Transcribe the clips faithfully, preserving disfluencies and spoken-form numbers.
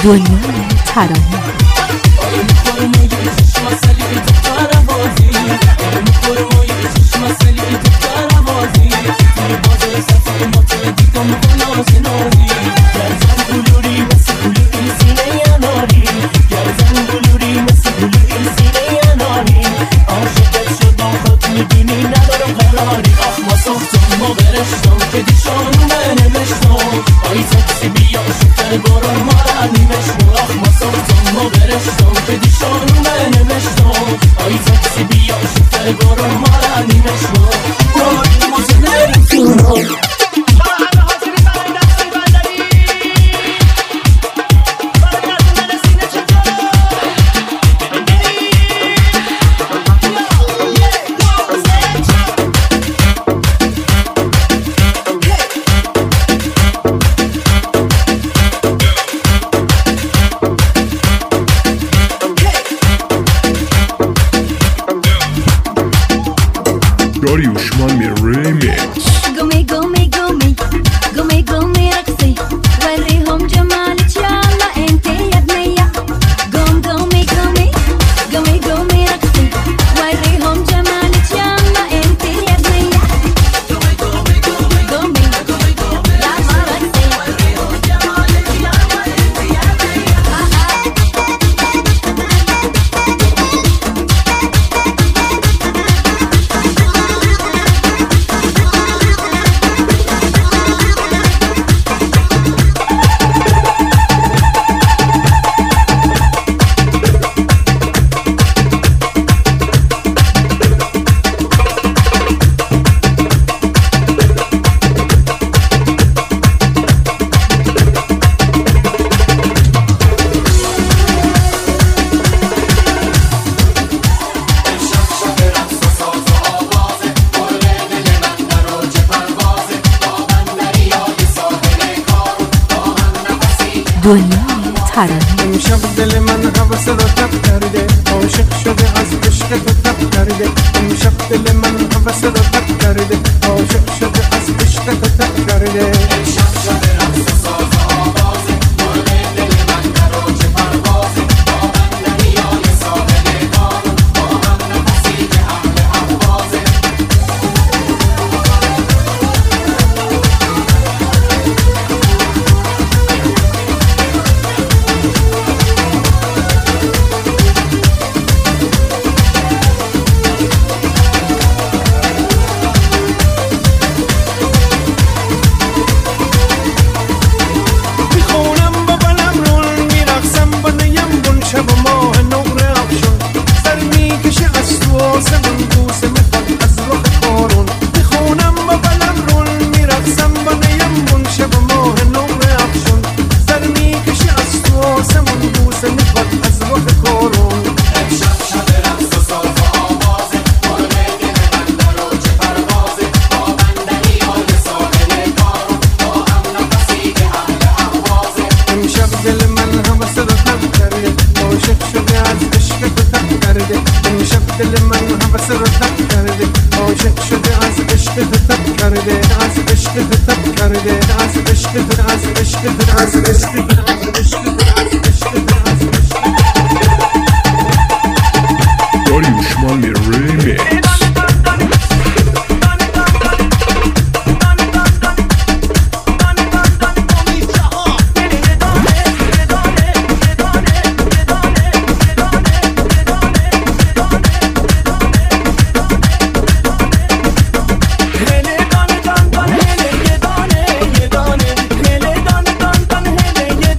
دنیای ترانه داریوشمان ریمیکس قومي قومي قومي قومي قومي رقصي وريهم جمالك يلا انت يا بنية قوم قومي قومي قومي قومي رقصي وريهم جمالك يلا انت يا بنية قومي قومي قومي قومي قومي قومي يلا رقصي وريهم جمالك يلا انت يا دنیای ترانه امشب دل من حوث رو تب کرده عاشق شده از عشق تو تب کرده امشب دل من حوث رو تب کرده عاشق شده از عشق تو تب کرده امشب شده رقص و ساز و آوازه مرغ دل من در اوج پروازه با من دریای ساحل کارون با هم نفسی که اهل اهوازه دل من حوث رو تب کرده عاشق شده از عشق تو تب کرده از عشق تو تب کرده از عشق تو از عشق تو از عشق تو از عشق تو از عشق تو از عشق داریوشمان ریمیکس hele dane dan dan hele ye dane hele dane dan dan hele ye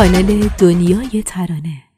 کانال دنیای ترانه.